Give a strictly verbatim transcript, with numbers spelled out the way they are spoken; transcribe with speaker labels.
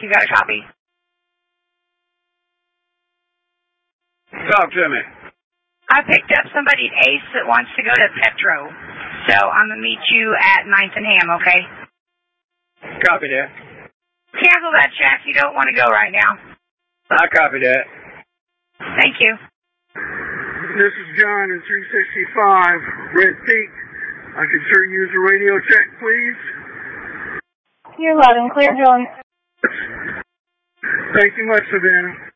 Speaker 1: You got a copy?
Speaker 2: Talk to me.
Speaker 1: I picked up somebody at Ace that wants to go to Petro. So I'm going to meet you at ninth and Ham, okay?
Speaker 2: Copy that.
Speaker 1: Cancel that check. You don't want to go right now.
Speaker 2: I copy that.
Speaker 1: Thank you.
Speaker 3: This is John in three sixty-five, Red Peak. I can sure use a radio check, please.
Speaker 4: You're loud and clear, John.
Speaker 3: Thank you much, Savannah.